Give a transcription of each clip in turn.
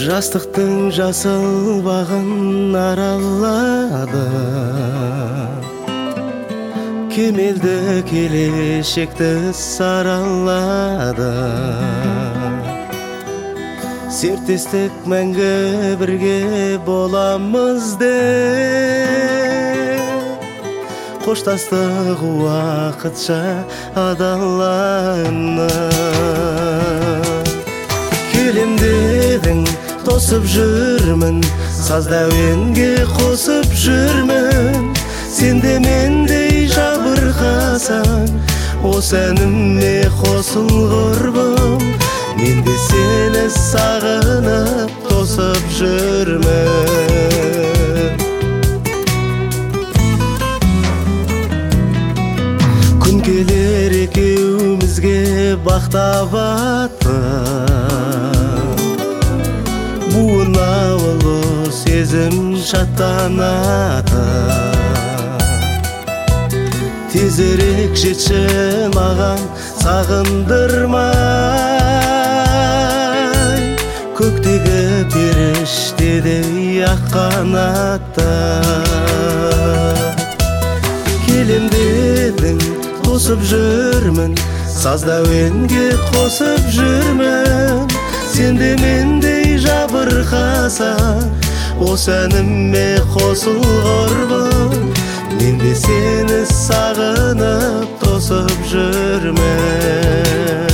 Жастықтың жасыл бағын аралады, кемелді келешекті саралады. Серттестік мәңгі бірге боламыз деп, қоштастық уақытша адаланып. Келем дедің, тосып жүрмін, саздәуенге қосып жүрмін. Сен де мендей жабырқасаң, осы әніме қосыл құрбым. Мен де сені сағынып, тосып жүрмін. Күн келер екеумізге бақтабатты, буына ұлы сезім шаттанады. Тезірек жетші маған сағындырмай, көктегі періштедей ақ қанатта. Келем дедің, тосып жүрмін, саздәуенге қосып жүрмін. Сен де мендей жабырқасаң, осы әніме қосыл құрбым. Мен де сені сағынып, тосып жүрмін.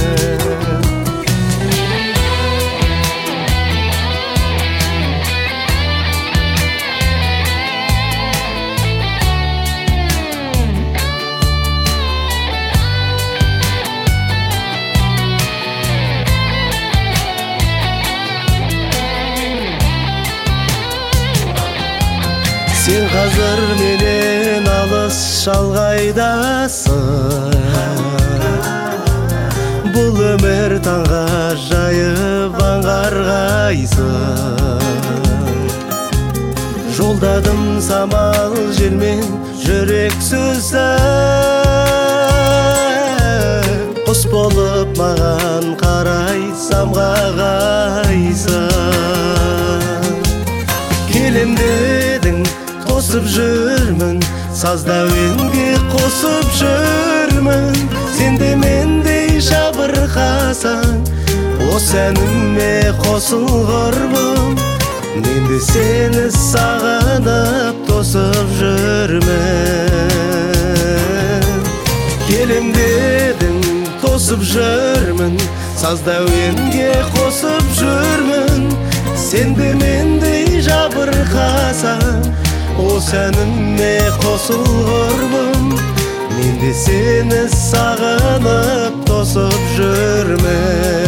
Сен қазір менен алыс шалғайдасың, бұл өмір таңға жайып аңғарғайсың. Жолдадым самал желмен жүрек сөзін, құс болып маған қарай самғағайсың. Келем дедің, тосып жүрмін, саздәуенге қосып жүрмін. Сен де мендей жабырқасаң, осы әніме қосыл құрбым. Мен де сені сағынып, тосып жүрмін. Келем дедің, тосып жүрмін, саздәуенге қосып жүрмін. Сен де мендей жабырқасаң, осы әніме қосыл құрбым. Мен де сені сағынып, тосып жүрмін.